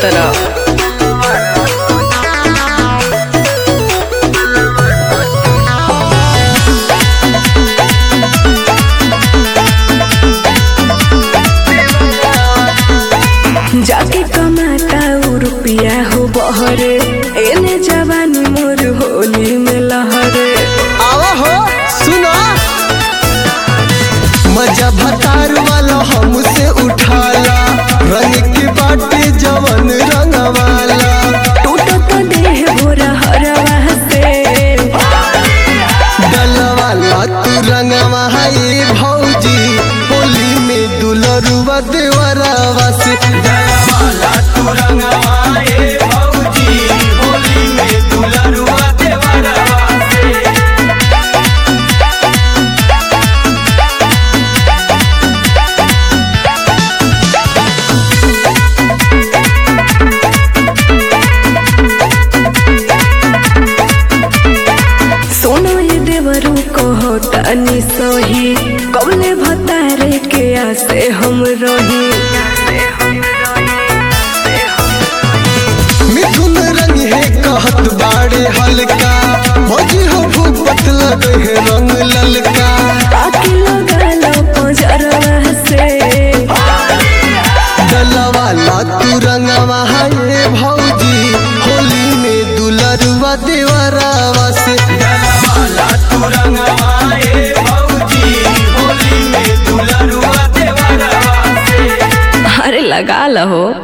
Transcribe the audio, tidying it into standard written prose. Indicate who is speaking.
Speaker 1: तरह। जाके कमाता रुपया हो बहरे, एने जवानी मोर होली में लहरे।
Speaker 2: आवा हो सुनो मजा भतार वाला हमसे उठाला, रंग की बाटे जवन रंग वाला।
Speaker 1: टूटो तो देह भोरा हरवा से,
Speaker 2: डलवाला तू रंगवा है भौजी, होली में दुलरुआ देवरावा से। डलवाला तू रंगवा है भौजी, होली में दुलरुआ देवरावा से।
Speaker 1: सोनो ये देवरू को होटनी सोही, कौले भतारे के आसे हम रही।
Speaker 2: मिथुन रंग है कहत बाड़े हल्का, भौजी हो भूपत लगे है रंग ललका।
Speaker 1: ताकि लगा लो पंजरवा से,
Speaker 2: डलवाला तू रंगवा है भौजी, होली में दुलरुआ देवरावा से। डलवाला तू रंगवा है भौजी, होली में दुलरुआ देवरावा से।
Speaker 1: अरे लगा लो।